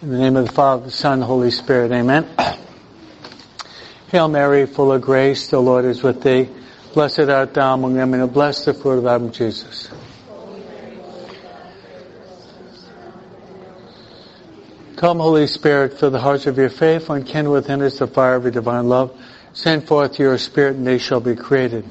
In the name of the Father, the Son, and the Holy Spirit. Amen. Hail Mary, full of grace, the Lord is with thee. Blessed art thou among women, and blessed the fruit of thy womb, Jesus. Come, Holy Spirit, fill the hearts of your faithful, and kindle within us the fire of your divine love. Send forth your Spirit, and they shall be created.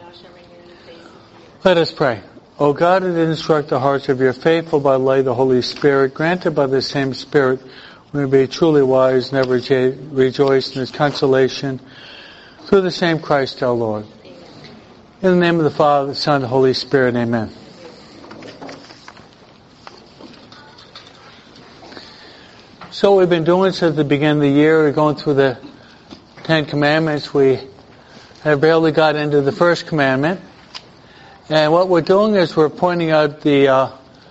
Let us pray. O God, who did instruct the hearts of your faithful by the light of the Holy Spirit, granted by the same Spirit, we may be truly wise and ever rejoice in His consolation through the same Christ our Lord. In the name of the Father, the Son, and the Holy Spirit. Amen. So we've been doing since the beginning of the year. We're going through the Ten Commandments. We have barely got into the first commandment. And what we're doing is we're pointing out the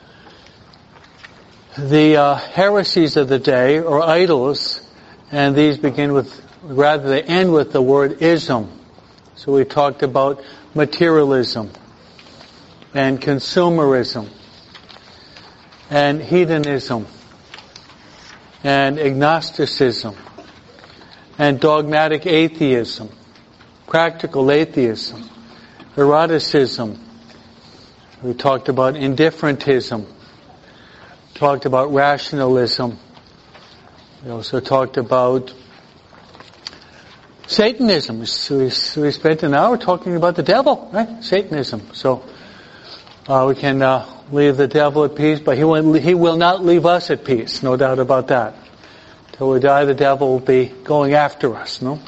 heresies of the day, or idols, and these they end with the word ism. So we talked about materialism, and consumerism, and hedonism, and agnosticism, and dogmatic atheism, practical atheism, eroticism. We talked about indifferentism. Talked about rationalism. We also talked about Satanism. So we spent an hour talking about the devil, right? Satanism. So we can leave the devil at peace, but he will not leave us at peace. No doubt about that. Till we die, the devil will be going after us. No.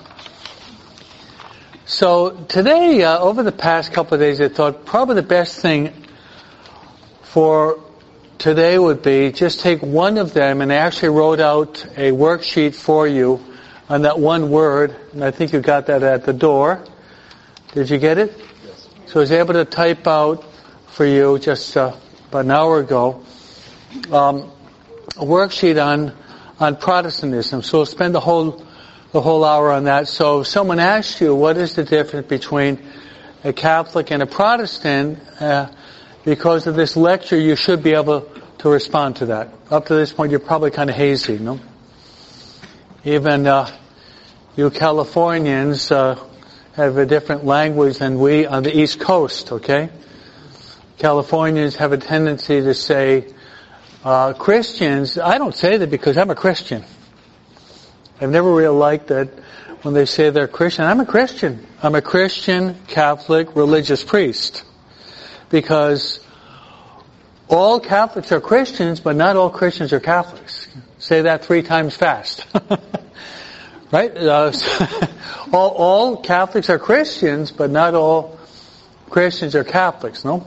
So today, over the past couple of days, I thought probably the best thing for today would be just take one of them, and I actually wrote out a worksheet for you on that one word, and I think you got that at the door. Did you get it? Yes. So I was able to type out for you just about an hour ago a worksheet on Protestantism. So we'll spend the whole hour on that. So if someone asks you, what is the difference between a Catholic and a Protestant, because of this lecture, you should be able to respond to that. Up to this point, you're probably kind of hazy, no? Even you Californians have a different language than we on the East Coast, okay? Californians have a tendency to say, Christians, I don't say that because I'm a Christian. I've never really liked that when they say they're Christian. I'm a Christian. I'm a Christian, Catholic, religious priest. Because all Catholics are Christians, but not all Christians are Catholics. Say that 3 times fast. Right? All Catholics are Christians, but not all Christians are Catholics, no?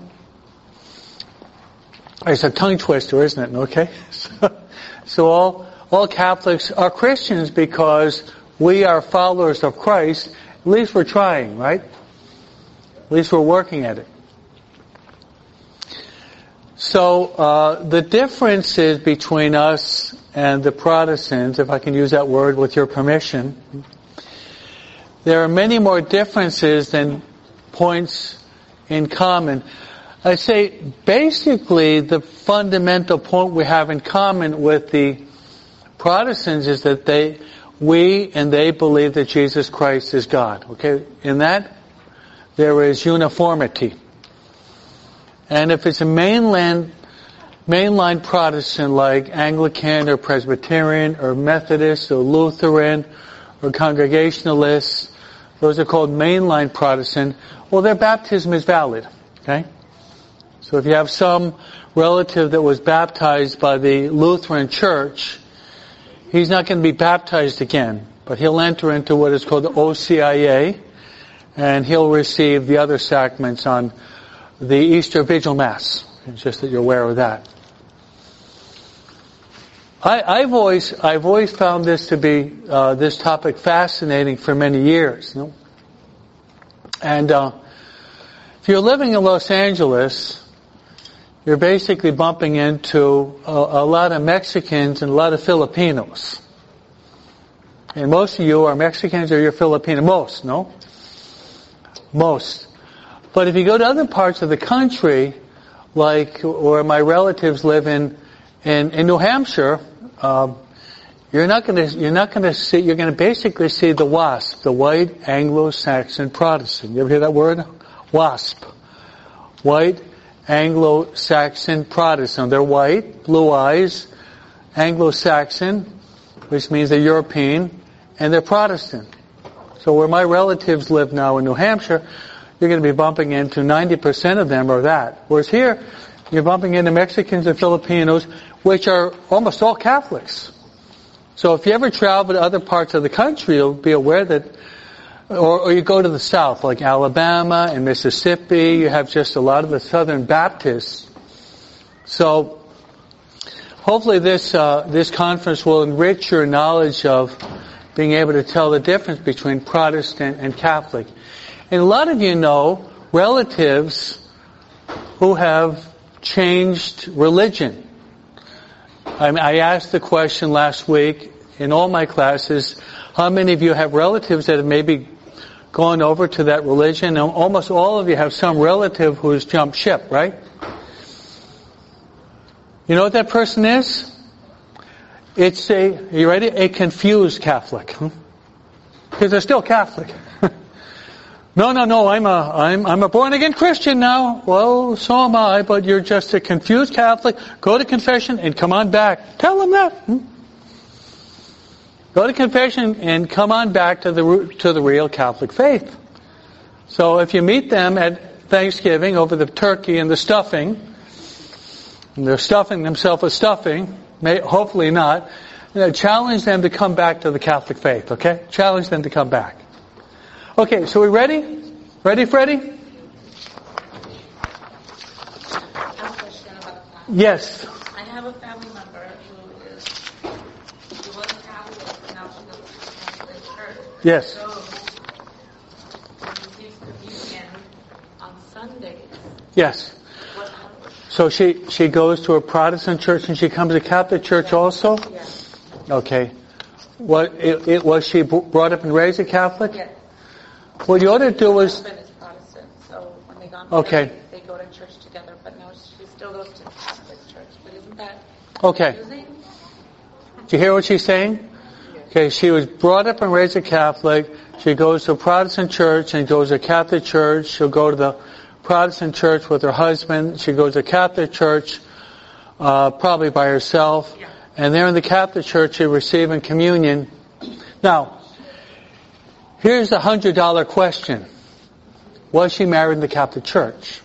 It's a tongue twister, isn't it? Okay? So all Catholics are Christians because we are followers of Christ. At least we're trying, right? At least we're working at it. So the differences between us and the Protestants, if I can use that word with your permission, there are many more differences than points in common. I say basically the fundamental point we have in common with the Protestants is that we believe that Jesus Christ is God. Okay? In that, there is uniformity. And if it's a mainline Protestant like Anglican or Presbyterian or Methodist or Lutheran or Congregationalist, those are called mainline Protestant, well, their baptism is valid. Okay? So if you have some relative that was baptized by the Lutheran Church, he's not going to be baptized again, but he'll enter into what is called the OCIA, and he'll receive the other sacraments on the Easter Vigil Mass. It's just that you're aware of that. I've always found this to be this topic fascinating for many years. You know? And if you're living in Los Angeles, you're basically bumping into a lot of Mexicans and a lot of Filipinos. And most of you are Mexicans or you're Filipino. Most, no? Most. But if you go to other parts of the country, like where my relatives live in New Hampshire, you're going to basically see the WASP, the White Anglo-Saxon Protestant. You ever hear that word? WASP. White Anglo-Saxon Protestant. They're white, blue eyes, Anglo-Saxon, which means they're European, and they're Protestant. So where my relatives live now in New Hampshire, you're going to be bumping into 90% of them are that. Whereas here, you're bumping into Mexicans and Filipinos, which are almost all Catholics. So if you ever travel to other parts of the country, you'll be aware that, or you go to the south, like Alabama and Mississippi, you have just a lot of the Southern Baptists. So hopefully this conference will enrich your knowledge of being able to tell the difference between Protestant and Catholic. And a lot of you know relatives who have changed religion. I asked the question last week in all my classes, how many of you have relatives that have maybe gone over to that religion? And almost all of you have some relative who's jumped ship, right? You know what that person is? It's you ready? A confused Catholic. Because they're still Catholic. No, I'm a born again Christian now. Well, so am I, but you're just a confused Catholic. Go to confession and come on back. Tell them that. Go to confession and come on back to the real Catholic faith. So if you meet them at Thanksgiving over the turkey and the stuffing, and they're stuffing themselves with stuffing, hopefully not, challenge them to come back to the Catholic faith, okay? Challenge them to come back. Okay, so we ready? Ready, Freddie? I have a question about that. Yes. I have a family member she was Catholic, but now she goes to the Catholic church. Yes. So she receives communion on Sundays. Yes. What happens? So she goes to a Protestant church and she comes to Catholic church also? Yes. Okay. Was she brought up and raised a Catholic? Yes. What you ought to do is... My husband is Protestant, so when they got Okay. married, they go to church together, but now she still goes to Catholic church. But isn't that Okay. confusing? Do you hear what she's saying? Okay, she was brought up and raised a Catholic. She goes to a Protestant church and goes to a Catholic church. She'll go to the Protestant church with her husband. She goes to a Catholic church, probably by herself. Yeah. And there in the Catholic church, she's receiving communion. Now, here's the $100 question. Was she married in the Catholic Church?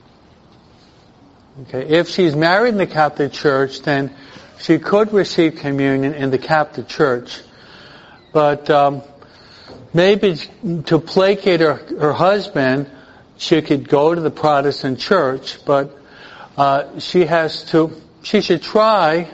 Okay, if she's married in the Catholic Church, then she could receive communion in the Catholic Church. But maybe to placate her husband, she could go to the Protestant Church, but she should try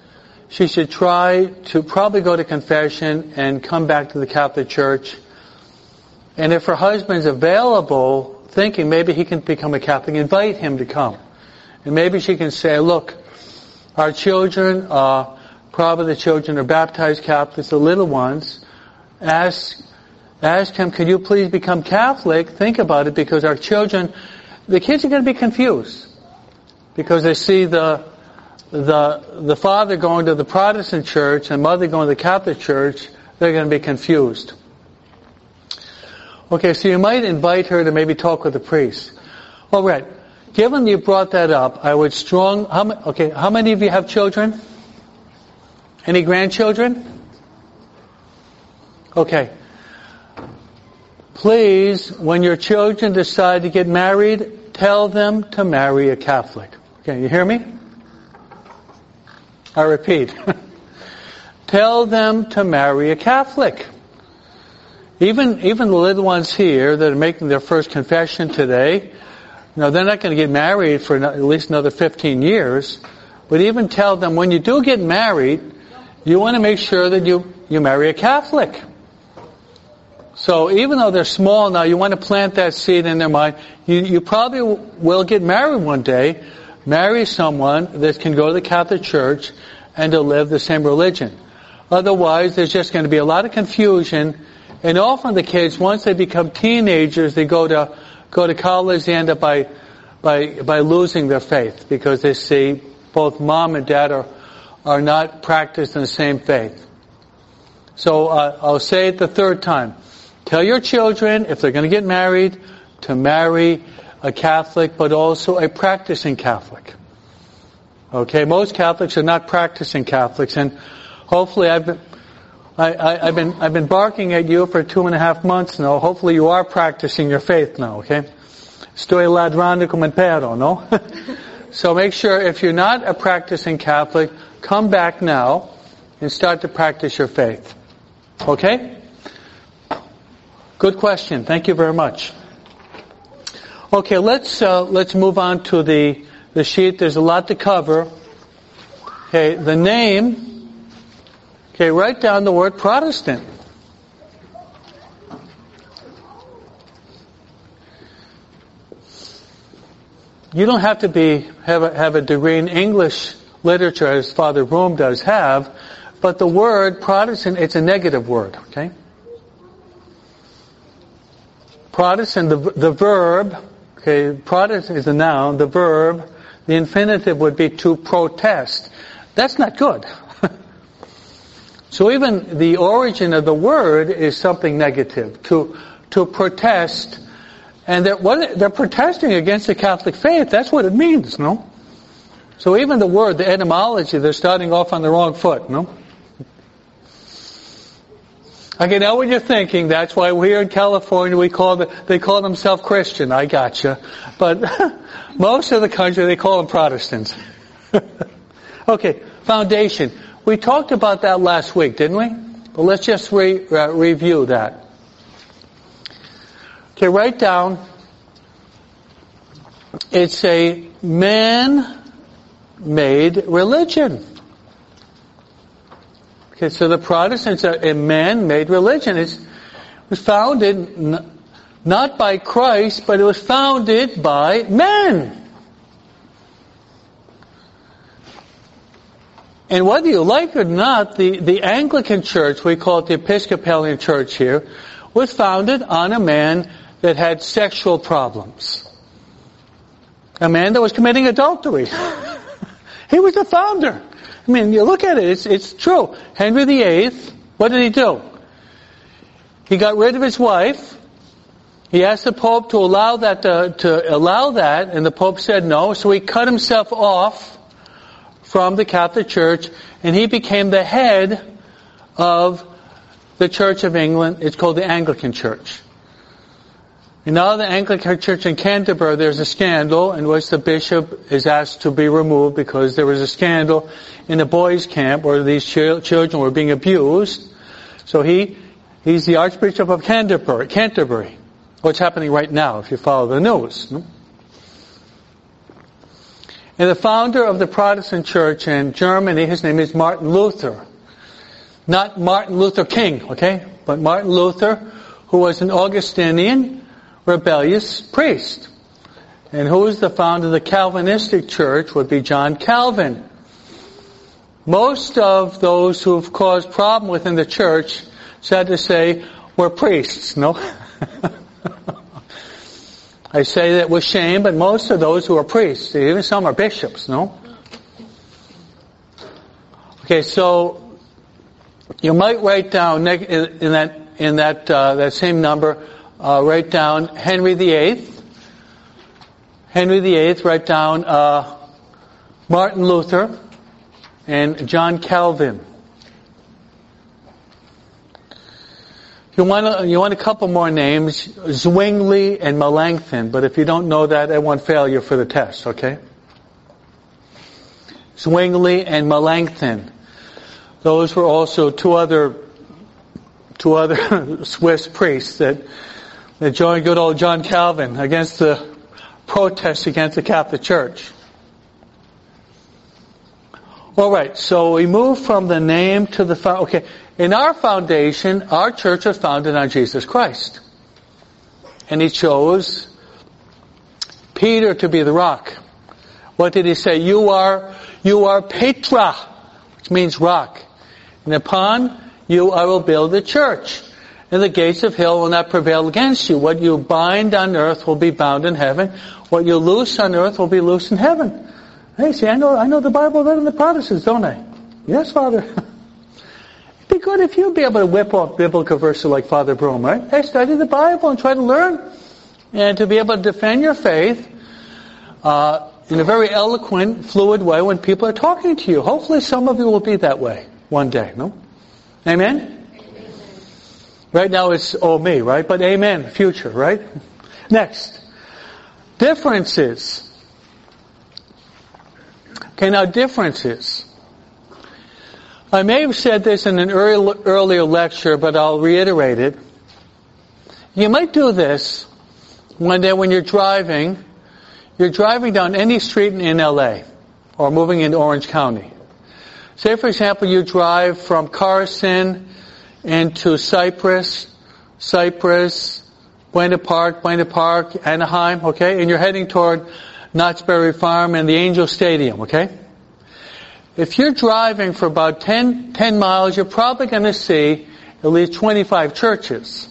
to probably go to confession and come back to the Catholic Church. And if her husband's available, thinking maybe he can become a Catholic, invite him to come. And maybe she can say, look, our children, probably the children are baptized Catholics, the little ones. Ask him, could you please become Catholic? Think about it, because our children, the kids are going to be confused. Because they see the father going to the Protestant church and mother going to the Catholic church, they're going to be confused. Okay, so you might invite her to maybe talk with the priest. All right. Given you brought that up, I would how many of you have children? Any grandchildren? Okay. Please, when your children decide to get married, tell them to marry a Catholic. Okay, you hear me? I repeat. Tell them to marry a Catholic. Even the little ones here that are making their first confession today, they're not going to get married for at least another 15 years. But even tell them, when you do get married, you want to make sure that you marry a Catholic. So even though they're small now, you want to plant that seed in their mind. You probably will get married one day, marry someone that can go to the Catholic Church and to live the same religion. Otherwise, there's just going to be a lot of confusion. And often the kids, once they become teenagers, they go to college, they end up by losing their faith, because they see both mom and dad are not practicing the same faith. So I'll say it the third time. Tell your children, if they're going to get married, to marry a Catholic, but also a practicing Catholic. Okay, most Catholics are not practicing Catholics, and hopefully I've been barking at you for 2.5 months now. Hopefully you are practicing your faith now, okay? Estoy ladrando como un perro, no? So make sure if you're not a practicing Catholic, come back now and start to practice your faith. Okay? Good question. Thank you very much. Okay, let's move on to the sheet. There's a lot to cover. Okay, the name. Okay, write down the word Protestant. You don't have to have a degree in English literature as Father Broom does have, but the word Protestant, it's a negative word, okay? Protestant, the verb, okay, Protestant is a noun, the verb, the infinitive would be to protest. That's not good. So even the origin of the word is something negative, to protest. And they're protesting against the Catholic faith. That's what it means, no? So even the word, the etymology, they're starting off on the wrong foot, no? I can know what you're thinking. That's why here in California they call themselves Christian. I gotcha. But most of the country they call them Protestants. Okay, foundation. We talked about that last week, didn't we? But let's just review that. Okay, write down, it's a man-made religion. Okay, so the Protestants are a man-made religion. It was founded not by Christ, but it was founded by men. And whether you like it or not, the Anglican Church, we call it the Episcopalian Church here, was founded on a man that had sexual problems. A man that was committing adultery. He was the founder. I mean, you look at it, it's true. Henry VIII, what did he do? He got rid of his wife. He asked the Pope to allow that, and the Pope said no, so he cut himself off from the Catholic Church, and he became the head of the Church of England. It's called the Anglican Church. And now the Anglican Church in Canterbury, there's a scandal in which the bishop is asked to be removed because there was a scandal in a boys' camp where these children were being abused. So he's the Archbishop of Canterbury. What's happening right now if you follow the news. And the founder of the Protestant Church in Germany, his name is Martin Luther. Not Martin Luther King, okay? But Martin Luther, who was an Augustinian, rebellious priest. And who was the founder of the Calvinistic Church would be John Calvin. Most of those who have caused problem within the church, sad to say, were priests, no? I say that with shame, but most of those who are priests, even some are bishops, no? Okay, so you might write down in that same number, write down Henry VIII. Henry VIII, write down Martin Luther and John Calvin. You want a couple more names, Zwingli and Melanchthon, but if you don't know that, I won't fail you for the test, okay? Zwingli and Melanchthon. Those were also two other Swiss priests that joined good old John Calvin against the protests against the Catholic Church. All right, so we move from the name to the okay. In our foundation, our church was founded on Jesus Christ, and He chose Peter to be the rock. What did He say? You are Petra, which means rock, and upon you I will build a church, and the gates of hell will not prevail against you. What you bind on earth will be bound in heaven. What you loose on earth will be loose in heaven. Hey, see, I know the Bible better than the Protestants, don't I? Yes, Father. Big good if you'd be able to whip off biblical verses like Father Broom, right? Hey, study the Bible and try to learn. And to be able to defend your faith in a very eloquent, fluid way when people are talking to you. Hopefully some of you will be that way one day, no? Amen? Right now it's, oh, me, right? But amen, future, right? Next. Differences. Okay, now differences. I may have said this in an earlier lecture, but I'll reiterate it. You might do this one day when you're driving down any street in LA or moving into Orange County. Say, for example, you drive from Carson into Cypress, Buena Park, Anaheim, okay? And you're heading toward Knott's Berry Farm and the Angel Stadium, okay? If you're driving for about 10 miles, you're probably going to see at least 25 churches.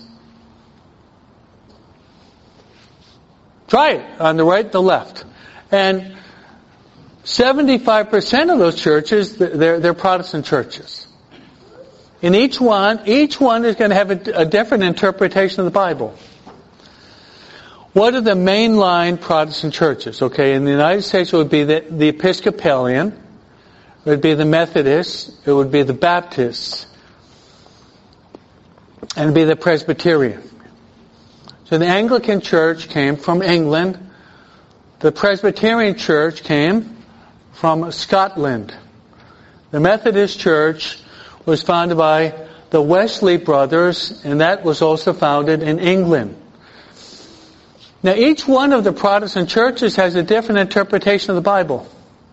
Try it on the right, the left. And 75% of those churches, they're Protestant churches. And each one is going to have a different interpretation of the Bible. What are the mainline Protestant churches? Okay, in the United States it would be the Episcopalian, it would be the Methodists, it would be the Baptists, and it would be the Presbyterian. So the Anglican Church came from England. The Presbyterian Church came from Scotland. The Methodist Church was founded by the Wesley brothers, and that was also founded in England. Now, each one of the Protestant churches has a different interpretation of the Bible.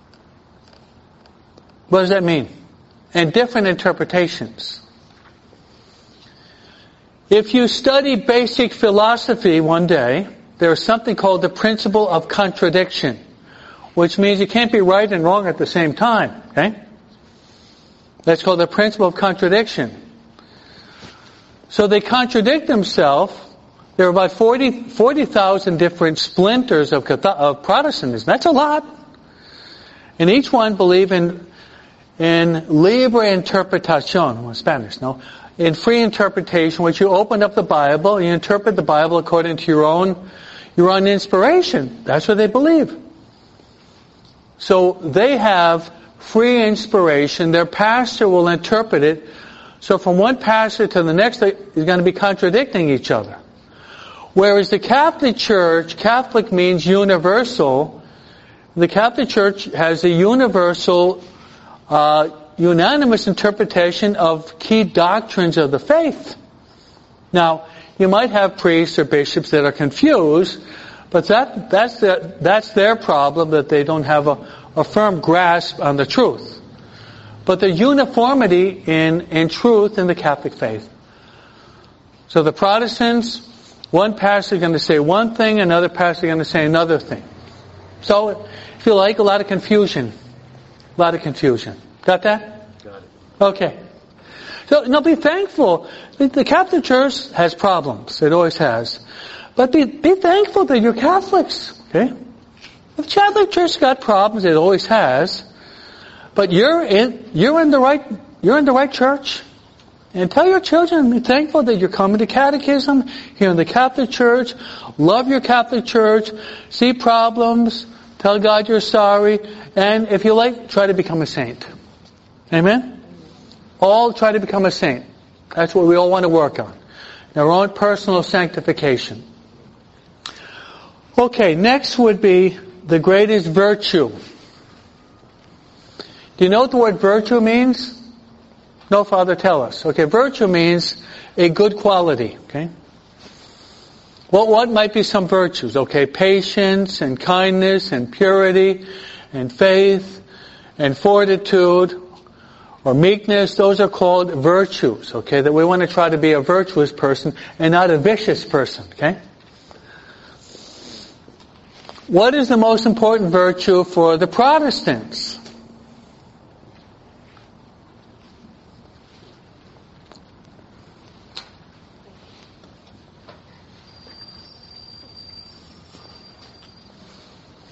What does that mean? And different interpretations. If you study basic philosophy one day, there's something called the principle of contradiction, which means you can't be right and wrong at the same time, okay? That's called the principle of contradiction. So they contradict themselves. There are about 40,000 different splinters of Protestantism. That's a lot. And each one believe in libre interpretación, in Spanish, no? In free interpretation, which you open up the Bible, you interpret the Bible according to your own inspiration. That's what they believe. So they have free inspiration. Their pastor will interpret it. So from one pastor to the next, they're going to be contradicting each other. Whereas the Catholic Church, Catholic means universal. The Catholic Church has a universal, unanimous interpretation of key doctrines of the faith. Now, you might have priests or bishops that are confused, but that's their problem, that they don't have a firm grasp on the truth. But the uniformity in truth in the Catholic faith. So the Protestants, one pastor is going to say one thing, another pastor is going to say another thing. So, if you like, a lot of confusion. Got that? Got it. Okay. So, now be thankful. The Catholic Church has problems. It always has. But be thankful that you're Catholics. Okay? The Catholic Church got problems. It always has. But you're in the right church. And tell your children, be thankful that you're coming to catechism here in the Catholic Church. Love your Catholic Church. See problems. Tell God you're sorry. And if you like, try to become a saint. Amen? All try to become a saint. That's what we all want to work on. Our own personal sanctification. Okay, next would be the greatest virtue. Do you know what the word virtue means? No, Father, tell us. Okay, virtue means a good quality. Okay? What might be some virtues? Okay, patience and kindness and purity and faith and fortitude or meekness. Those are called virtues. Okay, that we want to try to be a virtuous person and not a vicious person. Okay? What is the most important virtue for the Protestants?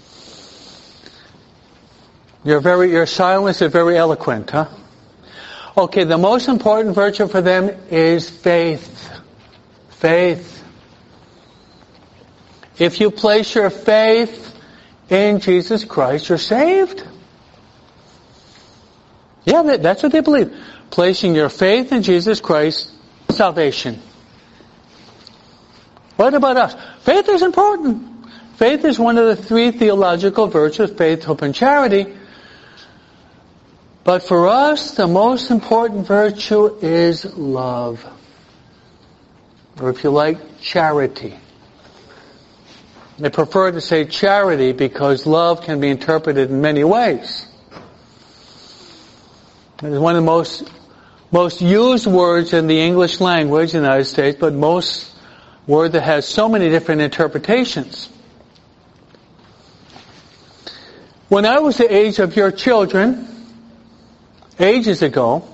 Your silence is very eloquent, huh? Okay, the most important virtue for them is faith. Faith. If you place your faith in Jesus Christ, you're saved. Yeah, that's what they believe. Placing your faith in Jesus Christ, salvation. What about us? Faith is important. Faith is one of the three theological virtues, faith, hope, and charity. But for us, the most important virtue is love. Or if you like, charity. I prefer to say charity because love can be interpreted in many ways. It is one of the most used words in the English language in the United States, but most word that has so many different interpretations. When I was the age of your children, ages ago,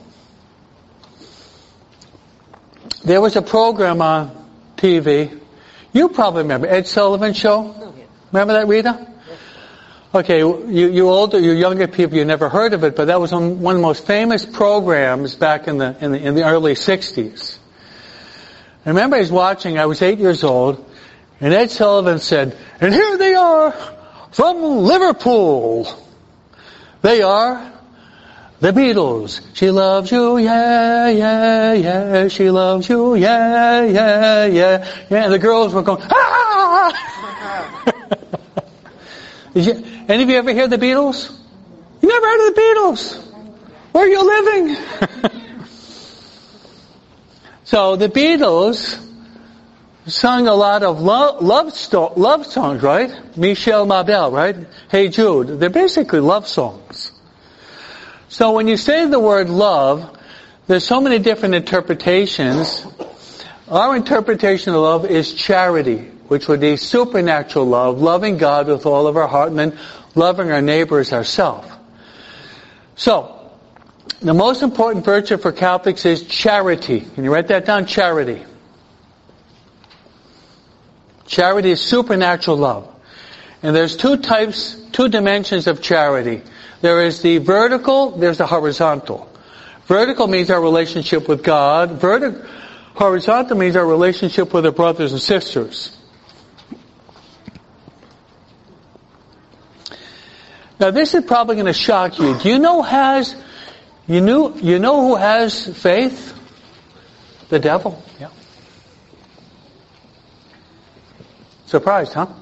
there was a program on TV. You probably remember Ed Sullivan Show. Remember that, Rita? Okay, you older, you younger people, you never heard of it, but that was one of the most famous programs back in the early '60s. I remember I was watching. I was 8 years old, and Ed Sullivan said, "And here they are from Liverpool. They are the Beatles. She loves you, yeah, yeah, yeah. She loves you, yeah, yeah, yeah, yeah." And the girls were going, "Ah!" Any of you ever hear the Beatles? You never heard of the Beatles? Where are you living? So the Beatles sung a lot of love songs, right? Michelle Mabel, right? Hey Jude. They're basically love songs. So when you say the word love, there's so many different interpretations. Our interpretation of love is charity, which would be supernatural love, loving God with all of our heart, and then loving our neighbor as ourselves. So, the most important virtue for Catholics is charity. Can you write that down? Charity. Charity is supernatural love. And there's two dimensions of charity. There is the vertical, there's the horizontal. Vertical means our relationship with God. Horizontal means our relationship with our brothers and sisters. Now this is probably going to shock you. Do you know who has faith? The devil. Yeah. Surprised, huh?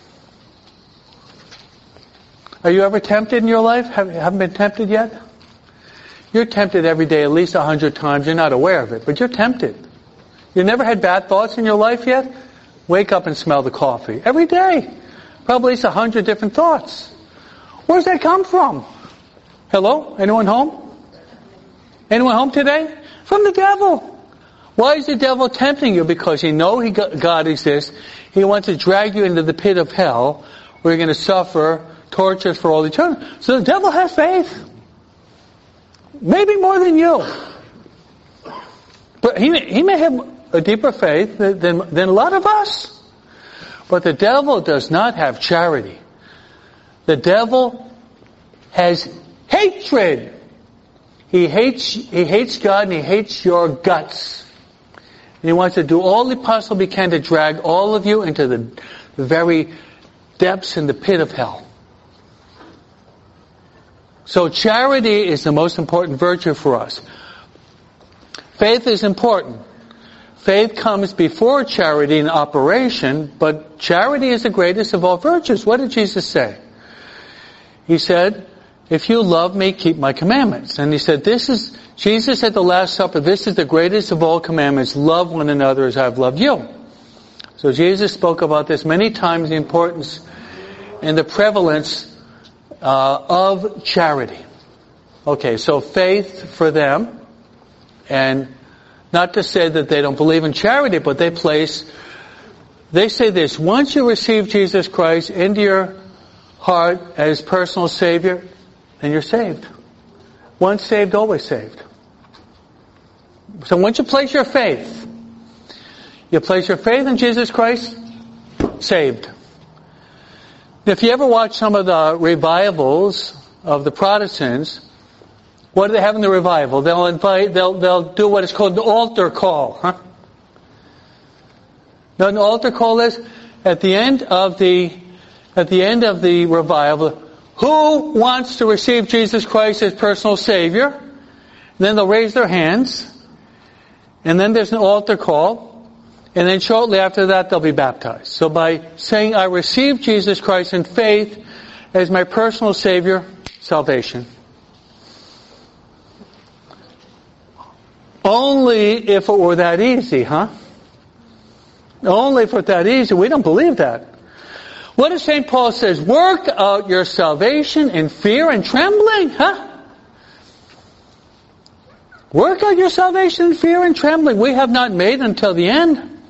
Are you ever tempted in your life? Haven't been tempted yet? You're tempted every day at least 100 times. You're not aware of it, but you're tempted. You never had bad thoughts in your life yet? Wake up and smell the coffee. Every day. Probably at least 100 different thoughts. Where's that come from? Hello? Anyone home? Anyone home today? From the devil. Why is the devil tempting you? Because he knows God exists. He wants to drag you into the pit of hell where you're going to suffer tortures for all eternity. So the devil has faith. Maybe more than you. But he may have a deeper faith than a lot of us. But the devil does not have charity. The devil has hatred. He hates God and he hates your guts. And he wants to do all he possibly can to drag all of you into the very depths in the pit of hell. So charity is the most important virtue for us. Faith is important. Faith comes before charity in operation, but charity is the greatest of all virtues. What did Jesus say? He said, "If you love me, keep my commandments." And he said, Jesus at the Last Supper, "This is the greatest of all commandments. Love one another as I've loved you." So Jesus spoke about this many times, the importance and the prevalence of charity. Okay, so faith for them, and not to say that they don't believe in charity, but they say this: once you receive Jesus Christ into your heart as personal Savior, then you're saved. Once saved, always saved. So once you place your faith in Jesus Christ, saved. If you ever watch some of the revivals of the Protestants, What do they have in the revival? They'll do what is called an altar call. Huh? Now, an altar call is at the end of the revival. Who wants to receive Jesus Christ as personal Savior? And then they'll raise their hands. And then there's an altar call. And then shortly after that, they'll be baptized. So by saying, I receive Jesus Christ in faith as my personal Savior, salvation. Only if it were that easy, huh? Only if it were that easy. We don't believe that. What does St. Paul says? Work out your salvation in fear and trembling, huh? Work out your salvation in fear and trembling. We have not made until the end.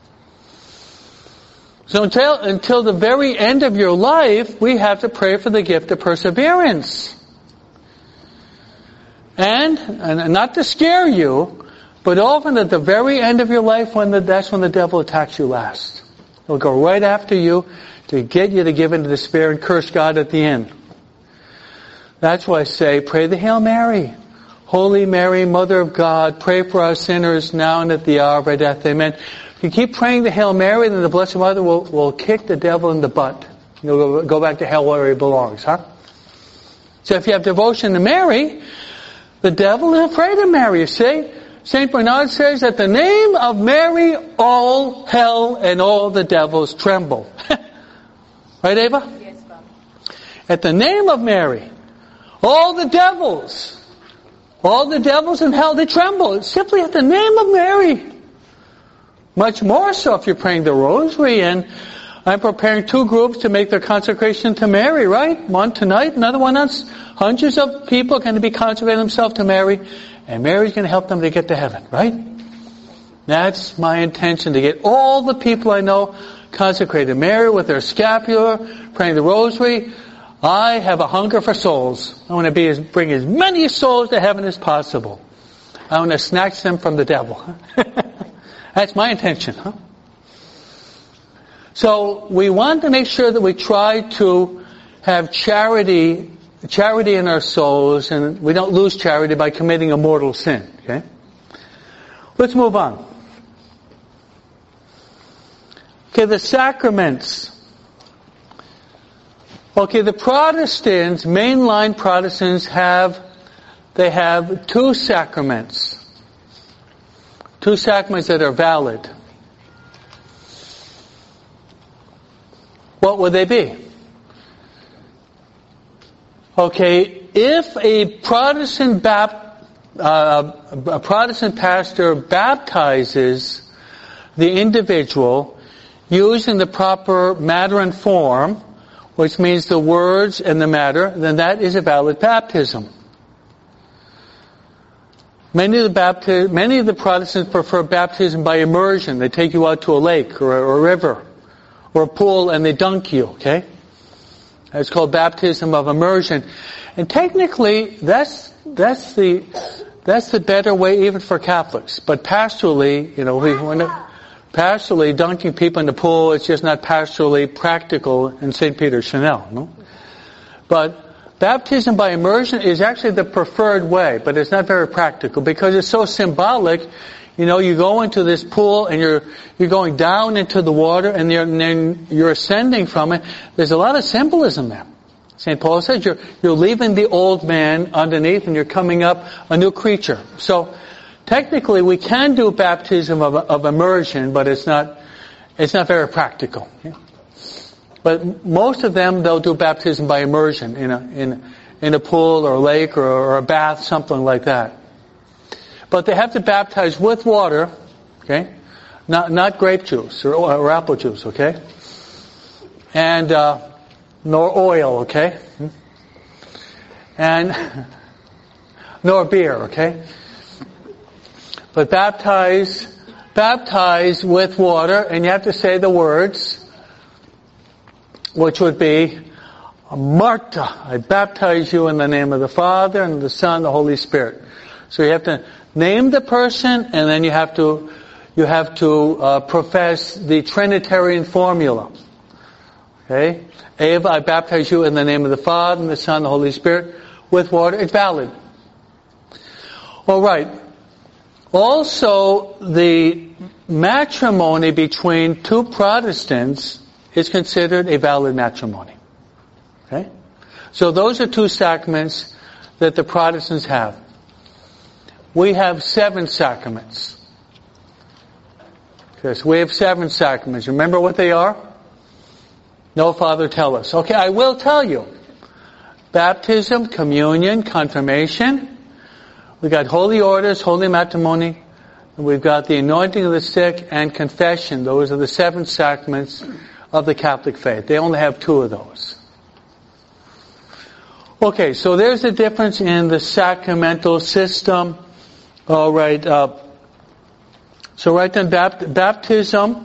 So until the very end of your life, we have to pray for the gift of perseverance. And not to scare you, but often at the very end of your life, that's when the devil attacks you last. He'll go right after you to get you to give into despair and curse God at the end. That's why I say, pray the Hail Mary. Holy Mary, Mother of God, pray for us sinners now and at the hour of our death. Amen. If you keep praying the Hail Mary, then the Blessed Mother will kick the devil in the butt. You'll go back to hell where he belongs, huh? So if you have devotion to Mary, the devil is afraid of Mary, you see? St. Bernard says, at the name of Mary, all hell and all the devils tremble. Right, Ava? Yes, Bob. At the name of Mary, all the devils in hell, they tremble. It's simply at the name of Mary. Much more so if you're praying the rosary. And I'm preparing 2 groups to make their consecration to Mary, right? One tonight, another one else. Hundreds of people are going to be consecrating themselves to Mary. And Mary's going to help them to get to heaven, right? That's my intention, to get all the people I know consecrated. Mary with their scapular, praying the rosary. I have a hunger for souls. I want to bring as many souls to heaven as possible. I want to snatch them from the devil. That's my intention, huh? So we want to make sure that we try to have charity in our souls, and we don't lose charity by committing a mortal sin. Okay? Let's move on. Okay, the sacraments. Okay, the Protestants, mainline Protestants, have 2 sacraments. 2 sacraments that are valid. What would they be? Okay, if a Protestant pastor baptizes the individual using the proper matter and form, which means the words and the matter, then that is a valid baptism. Many of the Protestants prefer baptism by immersion. They take you out to a lake or a river or a pool and they dunk you, okay? It's called baptism of immersion. And technically, that's the better way even for Catholics. But pastorally, pastorally dunking people in the pool, it's just not pastorally practical in St. Peter's Chanel, no? But baptism by immersion is actually the preferred way, but it's not very practical because it's so symbolic. You go into this pool and you're going down into the water and then you're ascending from it. There's a lot of symbolism there. St. Paul says you're leaving the old man underneath and you're coming up a new creature. So technically we can do baptism of immersion, but it's not very practical. Yeah? But most of them, they'll do baptism by immersion in a pool or a lake or a bath, something like that. But they have to baptize with water, okay? Not grape juice or apple juice, okay? And nor oil, okay? And nor beer, okay? But baptize with water, and you have to say the words, which would be, Marta, I baptize you in the name of the Father and the Son and the Holy Spirit. So you have to name the person, and then you have to profess the Trinitarian formula. Okay? Ava, I baptize you in the name of the Father and the Son and the Holy Spirit with water. It's valid. All right. Also, the matrimony between two Protestants is considered a valid matrimony. Okay? So those are two sacraments that the Protestants have. We have 7 sacraments. Okay, so we have 7 sacraments. Remember what they are? No, Father, tell us. Okay, I will tell you. Baptism, communion, confirmation. We've got holy orders, holy matrimony. And we've got the anointing of the sick and confession. Those are the 7 sacraments of the Catholic faith. They only have 2 of those. Okay, so there's a difference in the sacramental system. All right. So right then, baptism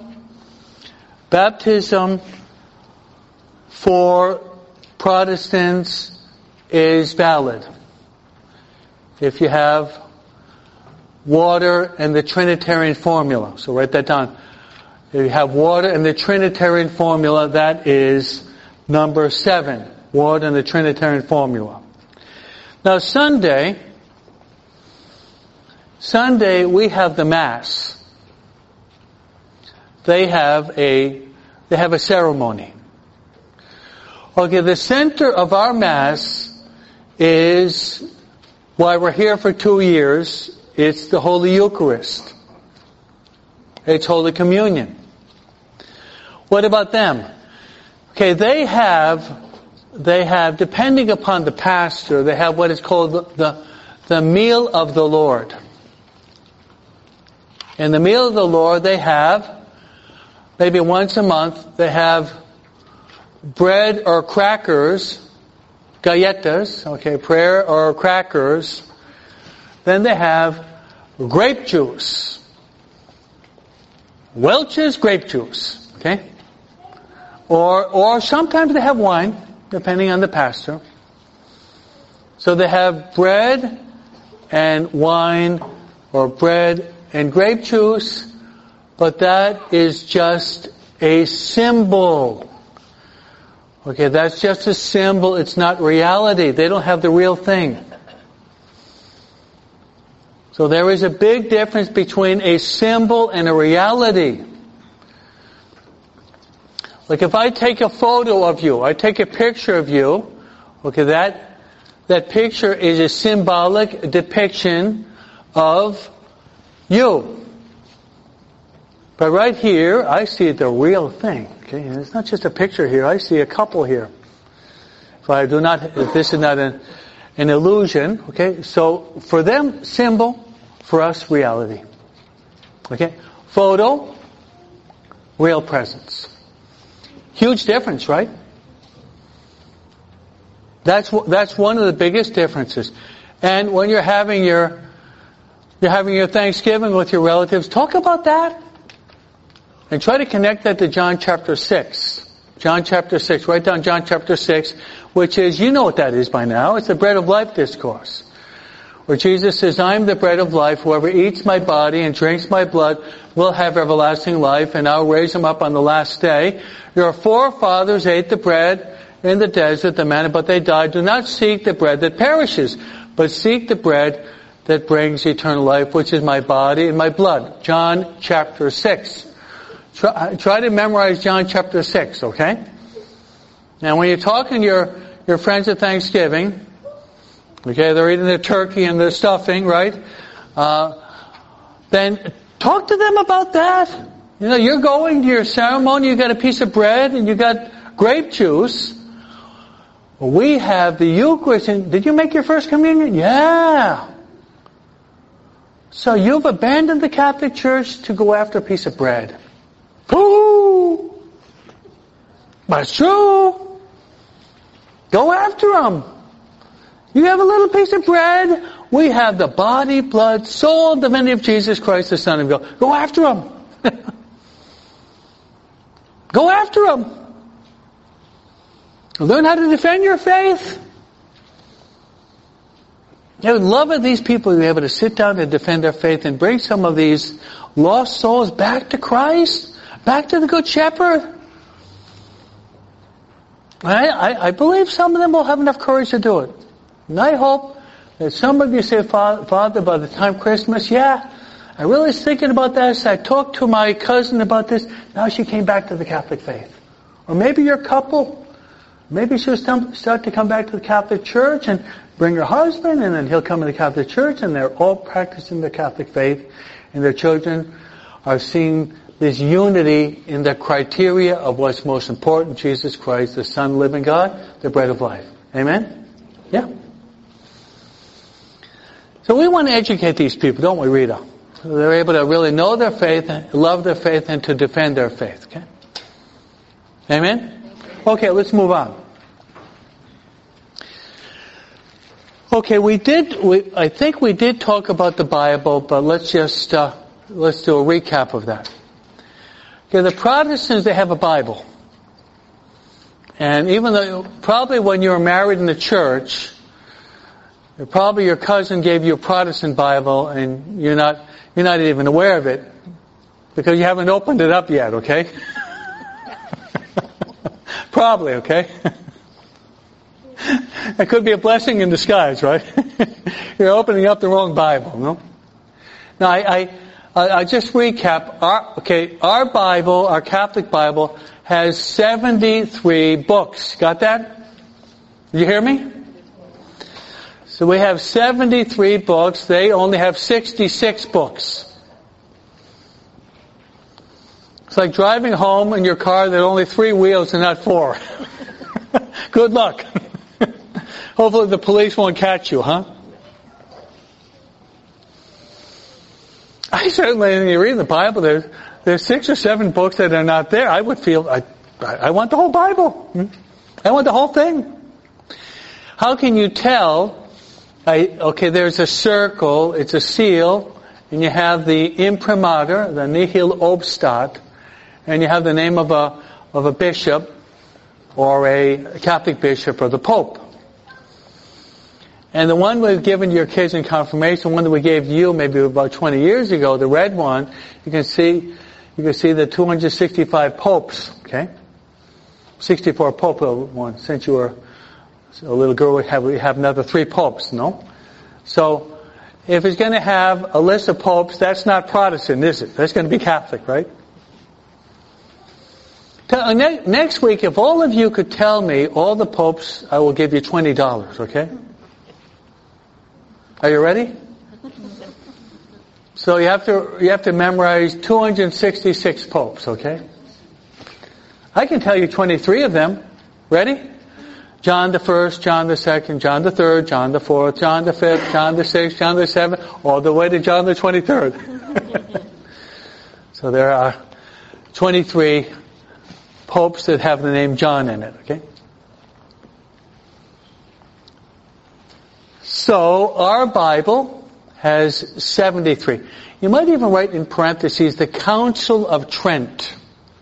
for Protestants is valid. If you have water and the Trinitarian formula. So write that down. If you have water and the Trinitarian formula, that is number 7. Water and the Trinitarian formula. Now Sunday we have the Mass. They have a ceremony. Okay, the center of our Mass is why we're here for 2 years. It's the Holy Eucharist. It's Holy Communion. What about them? Okay, they have, depending upon the pastor, they have what is called the meal of the Lord. In the meal of the Lord, they have, maybe once a month, they have bread or crackers, galletas, okay, prayer or crackers. Then they have grape juice. Welch's grape juice, okay? Or sometimes they have wine, depending on the pastor. So they have bread and wine, or bread and grape juice, but that is just a symbol. Okay, that's just a symbol. It's not reality. They don't have the real thing. So there is a big difference between a symbol and a reality. Like if I take a photo of you, I take a picture of you, okay, that picture is a symbolic depiction of you. But right here, I see the real thing. Okay, and it's not just a picture here. I see a couple here. If this is not an illusion, okay. So for them, symbol. For us, reality. Okay, photo, real presence. Huge difference, right? That's one of the biggest differences. And when you're having your Thanksgiving with your relatives, talk about that. And try to connect that to John chapter 6. John chapter 6. Write down John chapter 6, which is, you know what that is by now. It's the bread of life discourse. Where Jesus says, I am the bread of life. Whoever eats my body and drinks my blood will have everlasting life, and I'll raise him up on the last day. Your forefathers ate the bread in the desert, the manna, but they died. Do not seek the bread that perishes, but seek the bread that brings eternal life, which is my body and my blood. John chapter 6. Try to memorize John chapter 6, okay? Now when you're talking to your friends at Thanksgiving, okay, they're eating the turkey and the stuffing, right? Then talk to them about that. You know, you're going to your ceremony, you got a piece of bread and you got grape juice. We have the Eucharist. And did you make your first communion? Yeah. So you've abandoned the Catholic Church to go after a piece of bread. Ooh! But it's true. Go after them. You have a little piece of bread. We have the body, blood, soul, divinity of Jesus Christ, the Son of God. Go after them. Go after them. Learn how to defend your faith. I would love if these people be able to sit down and defend their faith and bring some of these lost souls back to Christ, back to the Good Shepherd. I believe some of them will have enough courage to do it. And I hope Some of you say, Father, by the time Christmas, yeah, I really was thinking about this. I talked to my cousin about this. Now she came back to the Catholic faith. Or maybe you're a couple. Maybe she'll start to come back to the Catholic Church and bring her husband, and then he'll come to the Catholic Church, and they're all practicing the Catholic faith, and their children are seeing this unity in the criteria of what's most important, Jesus Christ, the Son, living God, the bread of life. Amen? Yeah. So we want to educate these people, don't we, Rita? So they're able to really know their faith, love their faith, and to defend their faith. Okay? Amen? Okay, let's move on. Okay, I think we did talk about the Bible, but let's do a recap of that. Okay, the Protestants, they have a Bible. And even though, probably when you were married in the church, probably your cousin gave you a Protestant Bible, and you're not even aware of it, because you haven't opened it up yet, okay? Probably, okay? That could be a blessing in disguise, right? You're opening up the wrong Bible, no? Now, I just recap. Our Bible, our Catholic Bible, has 73 books. Got that? Did you hear me? So we have 73 books. They only have 66 books. It's like driving home in your car that only 3 wheels and not 4. Good luck. Hopefully the police won't catch you, huh? I certainly, when you read the Bible, there's 6 or 7 books that are not there. I would feel, I want the whole Bible. I want the whole thing. How can you tell? There's a circle, it's a seal, and you have the imprimatur, the nihil obstat, and you have the name of a bishop, or a Catholic bishop, or the Pope. And the one we've given to your kids in confirmation, one that we gave you maybe about 20 years ago, the red one, you can see the 265 popes, okay? 64 pope one. Since you were a little girl, we have another 3 popes, no? So, if it's going to have a list of popes, that's not Protestant, is it? That's going to be Catholic, right? Next week, if all of you could tell me all the popes, I will give you $20, okay? Are you ready? So you have to memorize 266 popes, okay? I can tell you 23 of them. Ready? John the 1st, John the 2nd, John the 3rd, John the 4th, John the 5th, John the 6th, John the 7th, all the way to John the 23rd. So there are 23 popes that have the name John in it, okay? So, our Bible has 73. You might even write in parentheses the Council of Trent.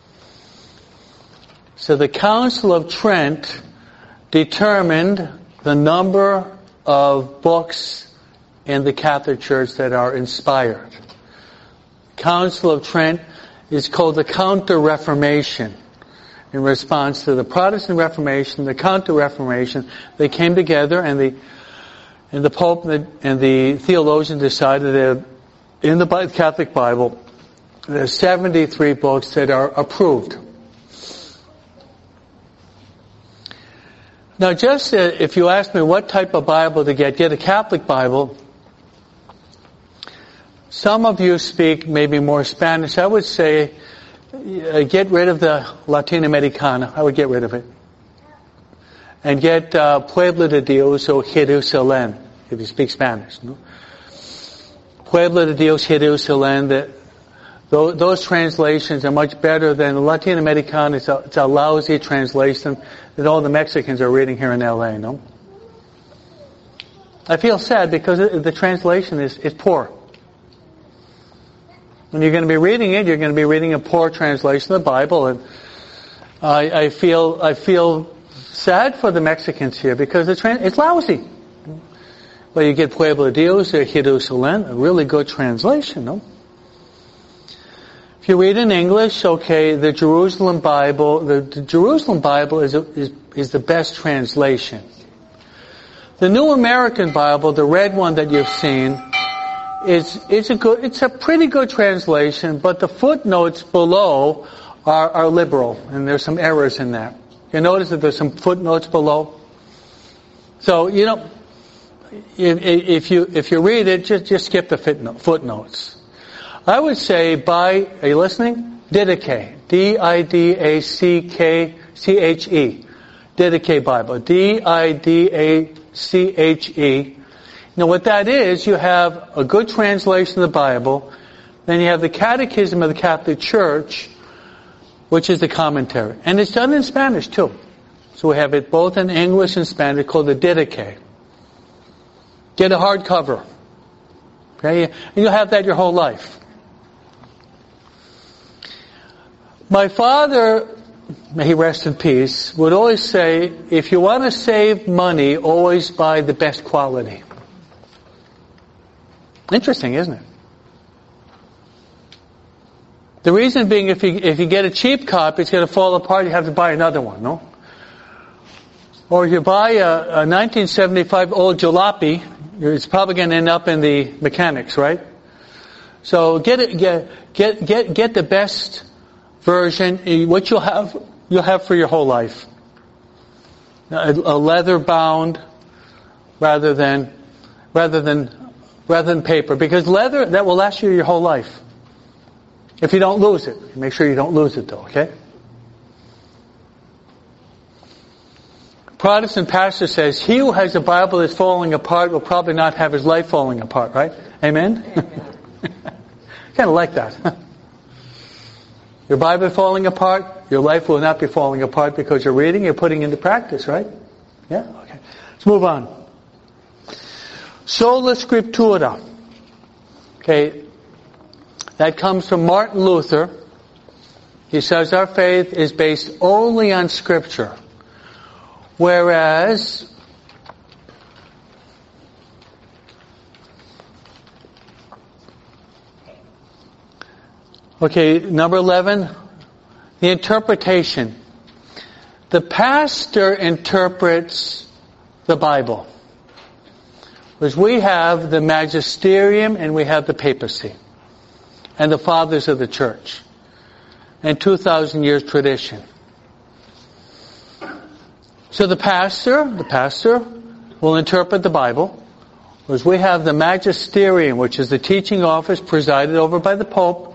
So the Council of Trent determined the number of books in the Catholic Church that are inspired. Council of Trent is called the Counter-Reformation. In response to the Protestant Reformation, the Counter-Reformation, they came together, and the Pope and the theologian decided that in the Catholic Bible, there are 73 books that are approved. Now, just if you ask me what type of Bible to get a Catholic Bible. Some of you speak maybe more Spanish. I would say get rid of the Latinoamericana. I would get rid of it. And get Pueblo de Dios or Jerusalén, if you speak Spanish. No? Pueblo de Dios, Jerusalén. Those translations are much better than Latinoamericana. It's a lousy translation that all the Mexicans are reading here in L.A., no? I feel sad because the translation is poor. When you're going to be reading it, you're going to be reading a poor translation of the Bible, and I feel sad for the Mexicans here because it's lousy. Well, you get Pueblo de Dios or Jerusalén, a really good translation, no? If you read in English, okay, the Jerusalem Bible is the best translation. The New American Bible, the red one that you've seen, it's a pretty good translation, but the footnotes below are liberal, and there's some errors in that. You notice that there's some footnotes below? So, if you read it, just skip the footnotes. I would say are you listening? Didache. D-I-D-A-C-K-C-H-E. Didache Bible. D-I-D-A-C-H-E. Now what that is, you have a good translation of the Bible, then you have the Catechism of the Catholic Church, which is the commentary. And it's done in Spanish too. So we have it both in English and Spanish, called the Didache. Get a hardcover. Okay? And you'll have that your whole life. My father, may he rest in peace, would always say, if you want to save money, always buy the best quality. Interesting, isn't it? The reason being, if you get a cheap copy, it's going to fall apart, you have to buy another one, no? Or if you buy a 1975 old jalopy, it's probably going to end up in the mechanics, right? So get the best version, what you'll have for your whole life. A leather bound rather than paper, because leather, that will last you your whole life. If you don't lose it. Make sure you don't lose it though, okay? Protestant pastor says, he who has a Bible that's falling apart will probably not have his life falling apart, right? Amen? Kind of like that. Your Bible falling apart, your life will not be falling apart because you're reading, you're putting into practice, right? Yeah? Okay. Let's move on. Sola Scriptura. Okay. That comes from Martin Luther. He says our faith is based only on Scripture. Whereas number 11, the interpretation. The pastor interprets the Bible. Because we have the magisterium and we have the papacy. And the fathers of the church. And 2,000 years tradition. So the pastor will interpret the Bible. Because we have the magisterium, which is the teaching office presided over by the Pope.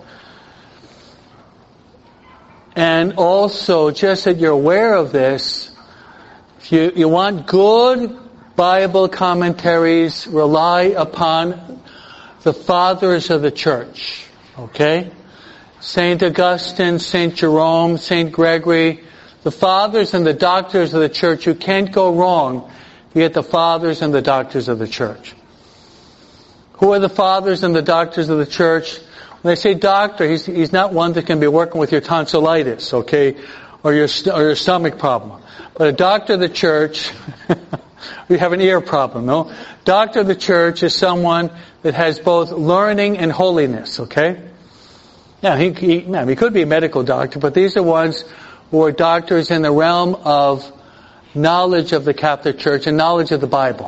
And also, just that you're aware of this, if you want good Bible commentaries, rely upon the fathers of the church. Okay? St. Augustine, St. Jerome, St. Gregory, the fathers and the doctors of the church. You can't go wrong if you get the fathers and the doctors of the church. Who are the fathers and the doctors of the church? When they say doctor, he's not one that can be working with your tonsillitis, okay, or your stomach problem. But a doctor of the church, you have an ear problem, no? Doctor of the church is someone that has both learning and holiness, okay? Now, he could be a medical doctor, but these are ones who are doctors in the realm of knowledge of the Catholic Church and knowledge of the Bible.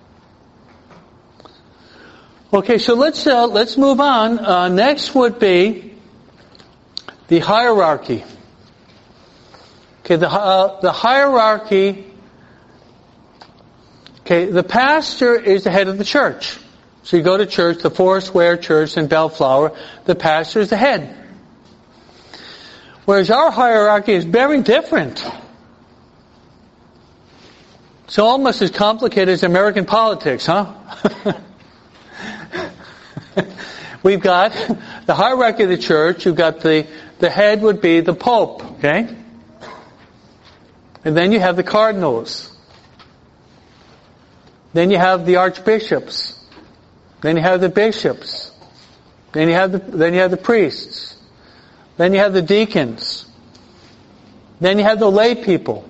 Okay, so let's move on. Next would be the hierarchy. Okay, the hierarchy. Okay, the pastor is the head of the church. So you go to church, the Foursquare Church in Bellflower, the pastor is the head. Whereas our hierarchy is very different. It's almost as complicated as American politics, huh? We've got the hierarchy of the church. You've got the head would be the Pope, okay? And then you have the cardinals. Then you have the archbishops. Then you have the bishops. Then you have the priests. Then you have the deacons. Then you have the lay people.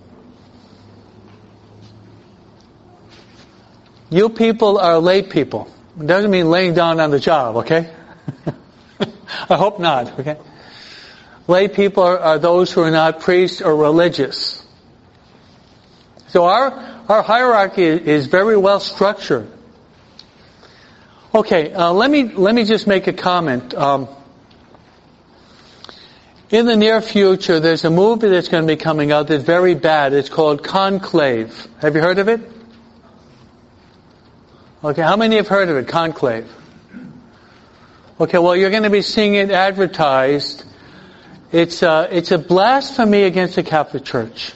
You people are lay people. It doesn't mean laying down on the job, okay? I hope not, okay? Lay people are those who are not priests or religious. So our Our hierarchy is very well structured. Okay, let me just make a comment. In the near future, there's a movie that's going to be coming out that's very bad. It's called Conclave. Have you heard of it? Okay, how many have heard of it? Conclave. Okay, well, you're going to be seeing it advertised. It's a blasphemy against the Catholic Church.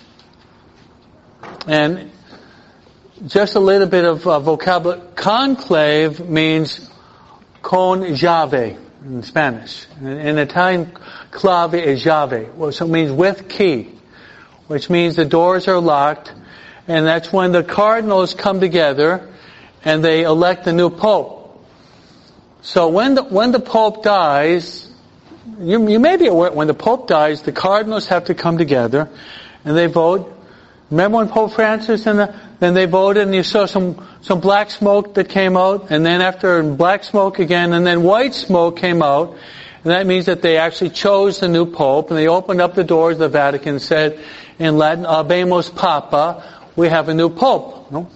And just a little bit of vocabulary. Conclave means con llave in Spanish. In Italian, clave is llave, so it means with key, which means the doors are locked, and that's when the cardinals come together and they elect a new pope. So when the pope dies, you may be aware, when the pope dies, the cardinals have to come together and they vote. Remember when Pope Francis then they voted and you saw some black smoke that came out, and then after black smoke again, and then white smoke came out, and that means that they actually chose the new pope, and they opened up the doors of the Vatican and said in Latin, Habemus Papa, we have a new pope. No?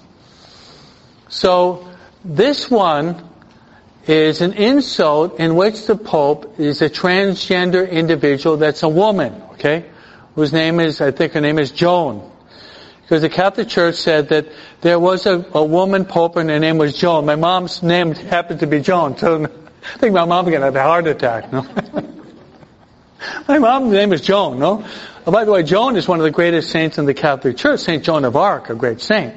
So this one is an insult in which the pope is a transgender individual that's a woman, okay? Whose name is, I think her name is Joan. Because the Catholic Church said that there was a woman pope and her name was Joan. My mom's name happened to be Joan, so I think my mom's going to have a heart attack, no? My mom's name is Joan, no? Oh, by the way, Joan is one of the greatest saints in the Catholic Church, St. Joan of Arc, a great saint.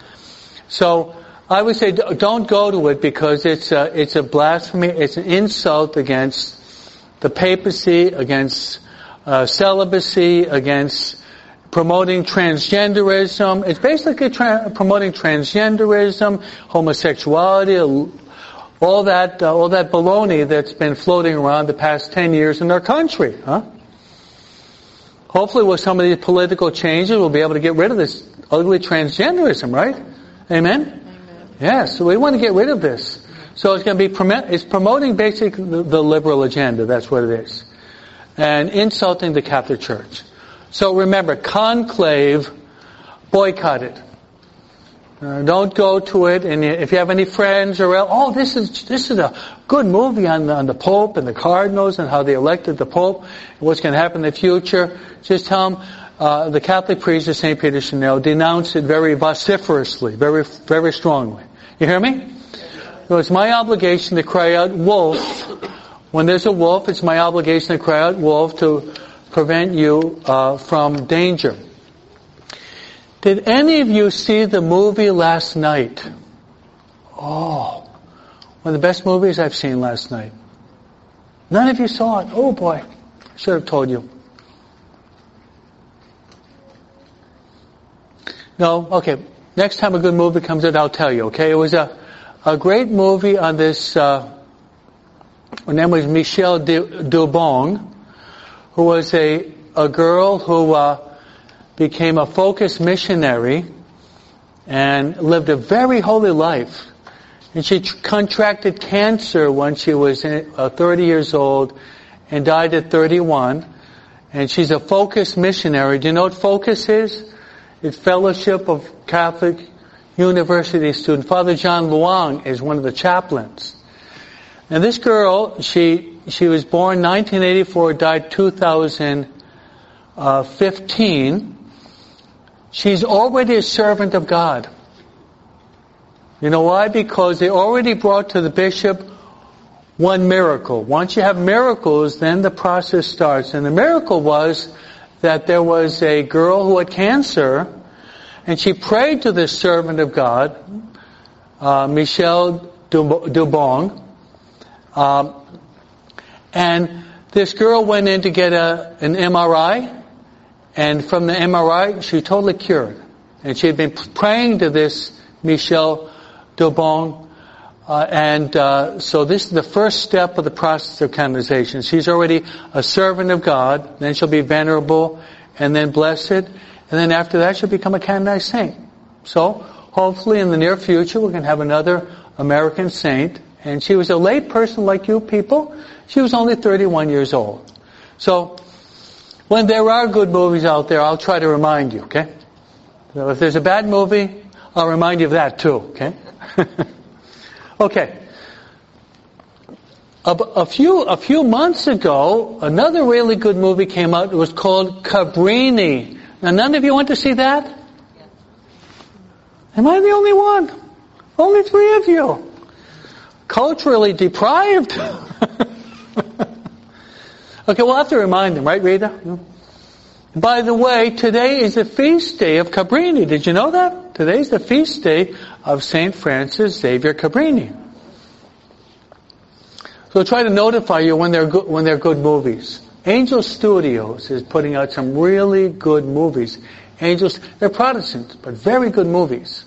So, I would say don't go to it because it's a blasphemy, it's an insult against the papacy, against celibacy, against promoting transgenderism. It's basically promoting transgenderism, homosexuality, all that baloney that's been floating around the past 10 years in our country, huh? Hopefully with some of these political changes we'll be able to get rid of this ugly transgenderism, right? Amen? Yes, so we want to get rid of this. So it's going to be it's promoting basically the liberal agenda, that's what it is. And insulting the Catholic Church. So remember, Conclave, boycott it. Don't go to it, and if you have any friends or this is a good movie on the Pope and the Cardinals and how they elected the Pope and what's going to happen in the future, just tell them the Catholic priest of St. Peter Chanel denounced it very vociferously, very, very strongly. You hear me? So it's my obligation to cry out wolf. When there's a wolf, it's my obligation to cry out wolf to prevent you from danger. Did any of you see the movie last night? Oh, one of the best movies I've seen last night. None of you saw it. Oh boy, I should have told you. No? Okay. Next time a good movie comes out, I'll tell you, okay? It was a great movie on this, her name was Michelle Dubong, who was a girl who became a focused missionary and lived a very holy life. And she contracted cancer when she was 30 years old and died at 31. And she's a focused missionary. Do you know what focus is? It's Fellowship of Catholic University Students. Father John Luong is one of the chaplains. And this girl, she was born 1984, died 2015. She's already a servant of God. You know why? Because they already brought to the bishop one miracle. Once you have miracles, then the process starts. And the miracle was that there was a girl who had cancer, and she prayed to this servant of God, Michelle Dubong, and this girl went in to get an MRI, and from the MRI, she totally cured. And she had been praying to this Michelle Dubong, so this is the first step of the process of canonization. She's already a servant of God, then she'll be venerable, and then blessed, and then after that she'll become a canonized saint. So, hopefully in the near future we're going to have another American saint, and she was a lay person like you people. She was only 31 years old. So, when there are good movies out there, I'll try to remind you, okay? So if there's a bad movie, I'll remind you of that too, okay? Okay. A few months ago, another really good movie came out. It was called Cabrini. Now, none of you went to see that? Am I the only one? Only 3 of you. Culturally deprived. Okay, we'll have to remind them, right, Rita? By the way, today is the feast day of Cabrini. Did you know that? Today's the feast day of St. Francis Xavier Cabrini. So try to notify you when they're good movies. Angel Studios is putting out some really good movies. Angels, they're Protestants, but very good movies.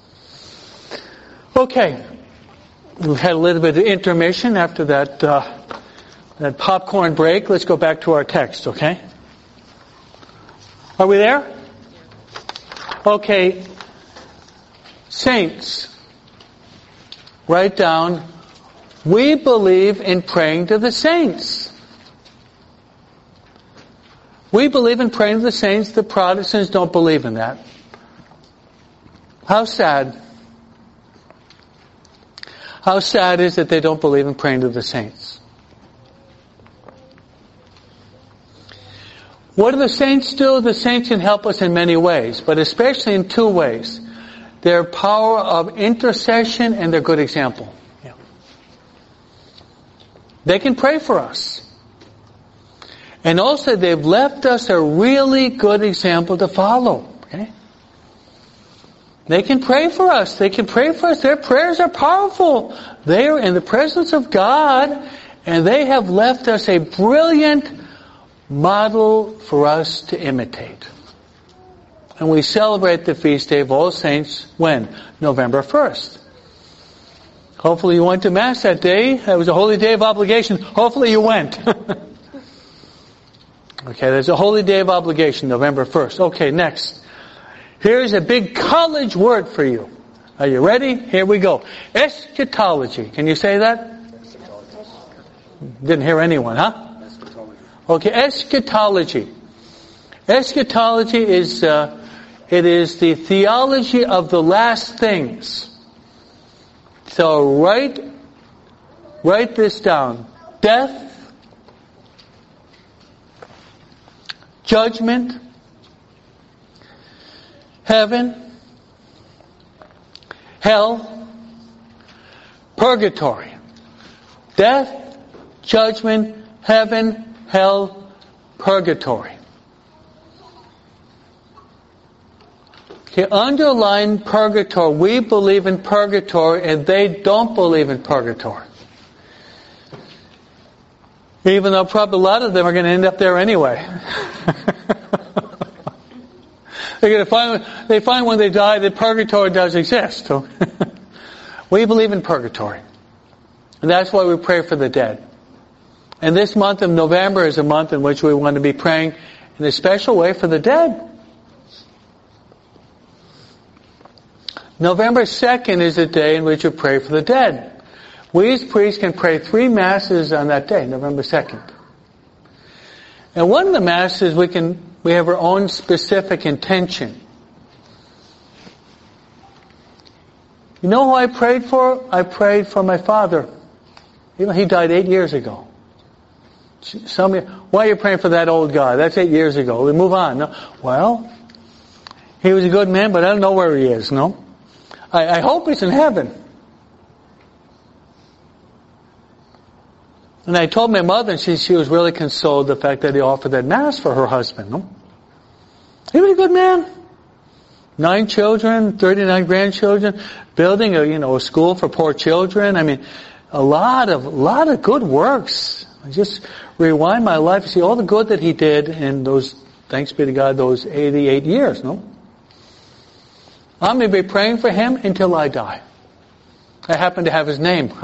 Okay, we've had a little bit of intermission after that popcorn break. Let's go back to our text, okay? Are we there? Okay, saints, write down, we believe in praying to the saints. We believe in praying to the saints. The Protestants don't believe in that. How sad. How sad is it they don't believe in praying to the saints? What do the saints do? The saints can help us in many ways, but especially in 2 ways. Their power of intercession and their good example. Yeah. They can pray for us. And also they've left us a really good example to follow. Okay? They can pray for us. They can pray for us. Their prayers are powerful. They are in the presence of God, and they have left us a brilliant model for us to imitate. And we celebrate the feast day of All Saints when? November 1st. Hopefully you went to Mass that day. That was a holy day of obligation. Hopefully you went. Okay, there's a holy day of obligation, November 1st. Okay, next. Here's a big college word for you. Are you ready? Here we go. Eschatology. Can you say that? Didn't hear anyone, huh? Okay, eschatology. Eschatology is it is the theology of the last things. So write this down. Death, judgment, heaven, hell, purgatory. Death, judgment, heaven, hell, purgatory. Okay, underline purgatory. We believe in purgatory and they don't believe in purgatory. Even though probably a lot of them are going to end up there anyway. They're going to find when they die that purgatory does exist. So we believe in purgatory. And that's why we pray for the dead. And this month of November is a month in which we want to be praying in a special way for the dead. November 2nd is a day in which we pray for the dead. We as priests can pray 3 Masses on that day, November 2nd. And one of the Masses we have our own specific intention. You know who I prayed for? I prayed for my father. You know, he died 8 years ago. Why are you praying for that old guy? That's 8 years ago. We move on. No? Well, he was a good man, but I don't know where he is, no? I hope he's in heaven. And I told my mother, and she was really consoled the fact that he offered that Mass for her husband, no? He was a good man. 9 children, 39 grandchildren, building a school for poor children. I mean, a lot of good works. I just rewind my life, see all the good that he did in those, thanks be to God, those 88 years, no? I'm going to be praying for him until I die. I happen to have his name.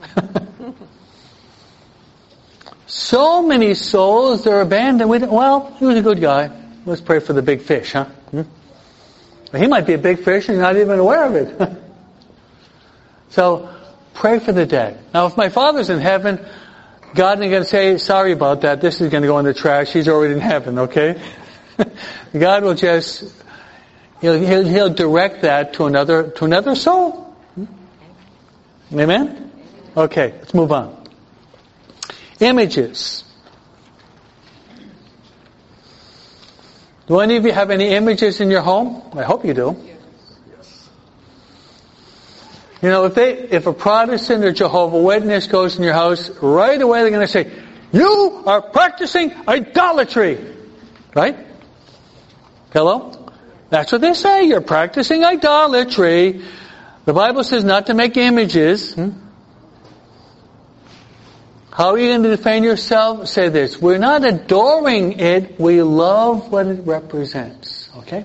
So many souls, they're abandoned. Well, he was a good guy. Let's pray for the big fish, huh? He might be a big fish and you're not even aware of it. So, pray for the dead. Now, if my father's in heaven, God ain't going to say, sorry about that, this is going to go in the trash, he's already in heaven, okay? God will just He'll direct that to another soul. Amen? Okay, let's move on. Images. Do any of you have any images in your home? I hope you do. You know, if a Protestant or Jehovah's Witness goes in your house, right away they're going to say, "You are practicing idolatry." Right? Hello? That's what they say. You're practicing idolatry. The Bible says not to make images. How are you going to defend yourself? Say this: we're not adoring it, we love what it represents. Okay?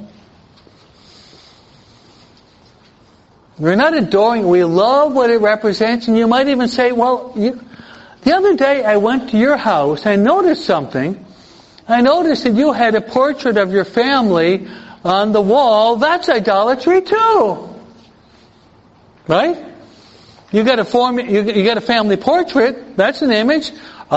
We're not adoring, we love what it represents, and you might even say, well, the other day I went to your house, I noticed something. I noticed that you had a portrait of your family on the wall. That's idolatry too. Right? You got a family portrait. That's an image.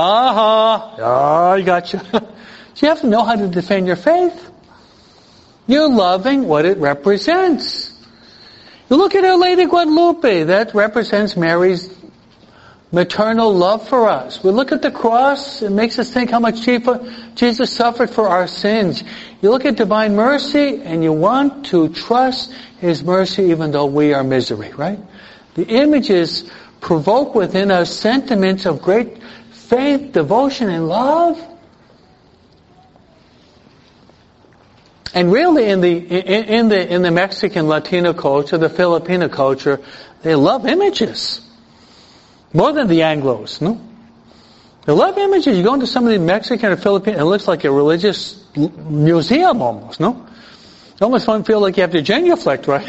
I got you. So you have to know how to defend your faith. You're loving what it represents. You look at Our Lady Guadalupe. That represents Mary's maternal love for us. We look at the cross. It makes us think how much Jesus suffered for our sins. You look at divine mercy and you want to trust His mercy even though we are misery, right? The images provoke within us sentiments of great faith, devotion, and love. And really in the Mexican Latino culture, the Filipino culture, they love images. More than the Anglos, no? They love images. You go into some of the Mexican or Filipino, it looks like a religious museum almost, no? You almost feel like you have to genuflect, right?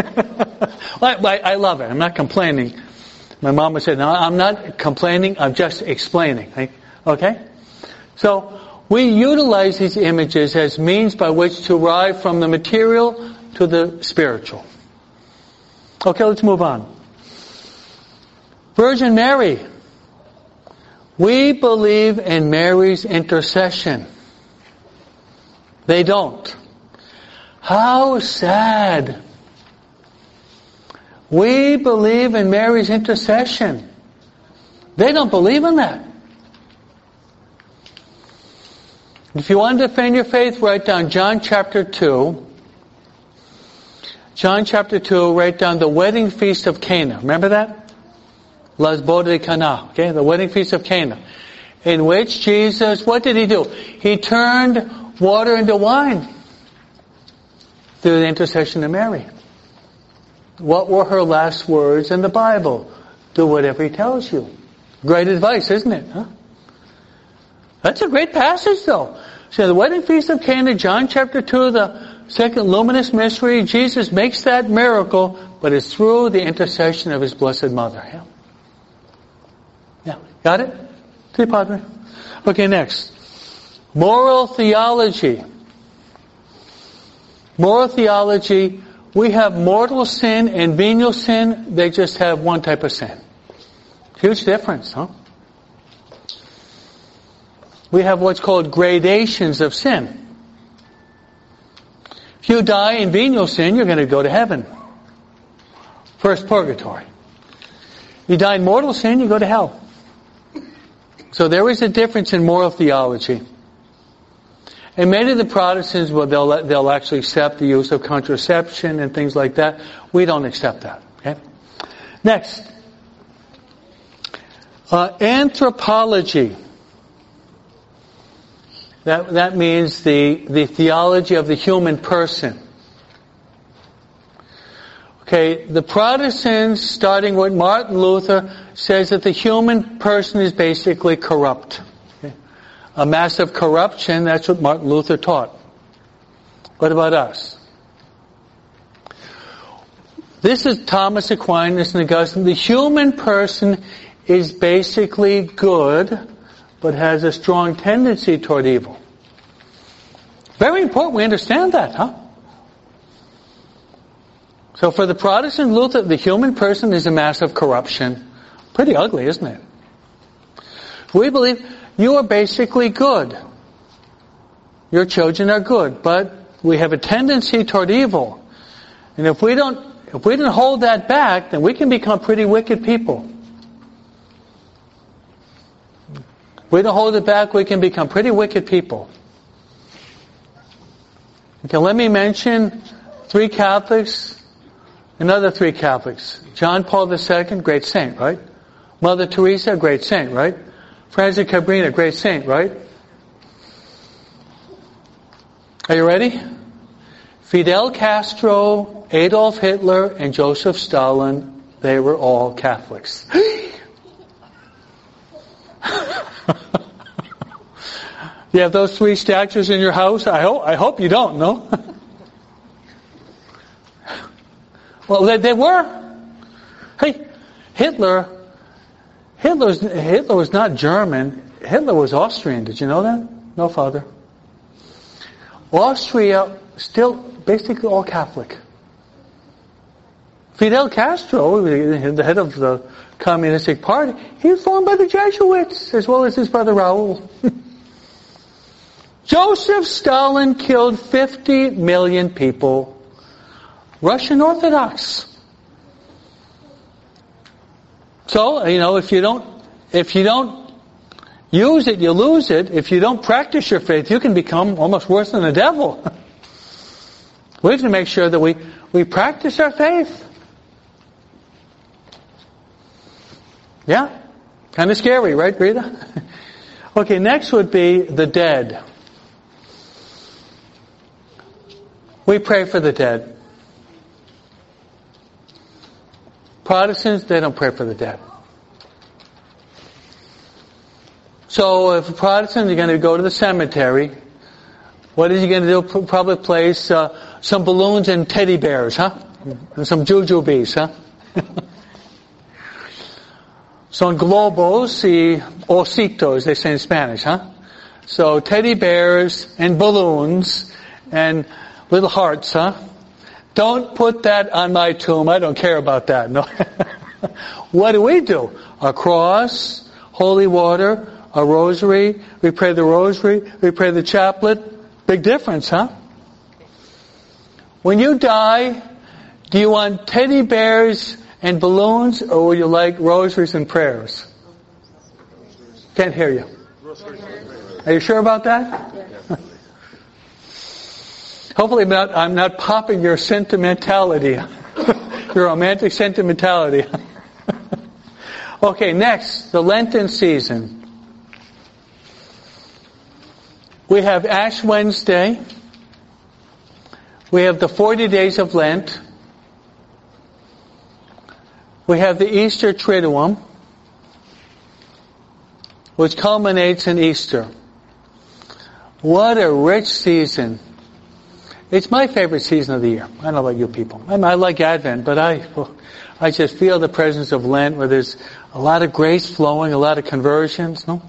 I love it. I'm not complaining. My mom would say, no, I'm not complaining, I'm just explaining. Okay? So, we utilize these images as means by which to arrive from the material to the spiritual. Okay, let's move on. Virgin Mary. We believe in Mary's intercession. They don't. How sad. We believe in Mary's intercession. They don't believe in that. If you want to defend your faith, write down John chapter 2. John chapter 2, write down the wedding feast of Cana. Remember that? Las bodas de Cana. Okay, the wedding feast of Cana. In which Jesus, what did He do? He turned water into wine through the intercession of Mary. What were her last words in the Bible? Do whatever He tells you. Great advice, isn't it? Huh? That's a great passage though. So the wedding feast of Cana, John chapter 2, the second luminous mystery, Jesus makes that miracle, but it's through the intercession of His Blessed Mother. Yeah. Got it? See, Padre? Okay, next. Moral theology. Moral theology, we have mortal sin and venial sin. They just have one type of sin. Huge difference, huh? We have what's called gradations of sin. If you die in venial sin, you're going to go to heaven. First purgatory. You die in mortal sin, you go to hell. So there is a difference in moral theology. And many of the Protestants, well, they'll actually accept the use of contraception and things like that. We don't accept that. Okay. Next, anthropology. That means the theology of the human person. Okay, the Protestants, starting with Martin Luther, says that the human person is basically corrupt. Okay? A massive corruption, that's what Martin Luther taught. What about us? This is Thomas Aquinas and Augustine. The human person is basically good, but has a strong tendency toward evil. Very important we understand that, huh? So for the Protestant Luther, the human person is a massive corruption. Pretty ugly, isn't it? We believe you are basically good. Your children are good, but we have a tendency toward evil. And if we didn't hold that back, then we can become pretty wicked people. If we don't hold it back, we can become pretty wicked people. Okay, let me mention 3 Catholics, another 3 Catholics. John Paul II, great saint, right? Mother Teresa, great saint, right? Francis Cabrera, great saint, right? Are you ready? Fidel Castro, Adolf Hitler, and Joseph Stalin, they were all Catholics. You have those 3 statues in your house? I hope you don't, no? Well, they were. Hey, Hitler was not German. Hitler was Austrian. Did you know that? No, Father. Austria, still basically all Catholic. Fidel Castro, the head of the Communistic Party, he was formed by the Jesuits, as well as his brother Raoul. Joseph Stalin killed 50 million people. Russian Orthodox. So, if you don't use it, you lose it. If you don't practice your faith, you can become almost worse than the devil. We have to make sure that we practice our faith. Yeah? Kind of scary, right, Rita? Okay, next would be the dead. We pray for the dead. Protestants, they don't pray for the dead. So if a Protestant, you're going to go to the cemetery, what is he going to do? Probably place some balloons and teddy bears, huh? And some jujubes, huh? Son globos y ositos, they say in Spanish, huh? So teddy bears and balloons and little hearts, huh? Don't put that on my tomb. I don't care about that. No. What do? A cross, holy water, a rosary. We pray the rosary. We pray the chaplet. Big difference, huh? When you die, do you want teddy bears and balloons, or would you like rosaries and prayers? Can't hear you. Are you sure about that? Hopefully I'm not popping your sentimentality, your romantic sentimentality. Okay, next, the Lenten season. We have Ash Wednesday. We have the 40 days of Lent. We have the Easter Triduum, which culminates in Easter. What a rich season. It's my favorite season of the year. I don't know about you people. I like Advent, but I just feel the presence of Lent where there's a lot of grace flowing, a lot of conversions, no?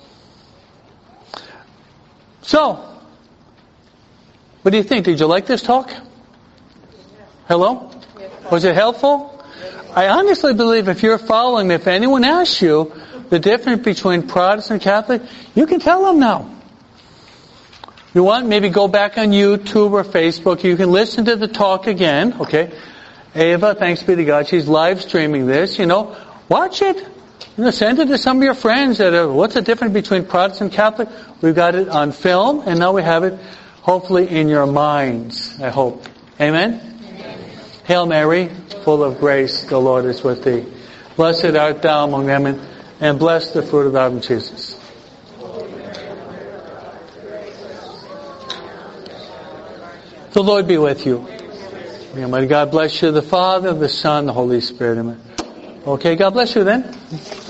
So, what do you think? Did you like this talk? Hello? Was it helpful? I honestly believe if you're following me, if anyone asks you the difference between Protestant and Catholic, you can tell them now. You want, maybe go back on YouTube or Facebook. You can listen to the talk again, okay? Ava, thanks be to God, she's live streaming this, Watch it. Send it to some of your friends what's the difference between Protestant and Catholic? We've got it on film, and now we have it hopefully in your minds, I hope. Amen? Amen. Hail Mary, full of grace, the Lord is with thee. Blessed art thou among women, and blessed the fruit of thy womb, Jesus. The Lord be with you. May God bless you, the Father, the Son, the Holy Spirit. Amen. Okay, God bless you then.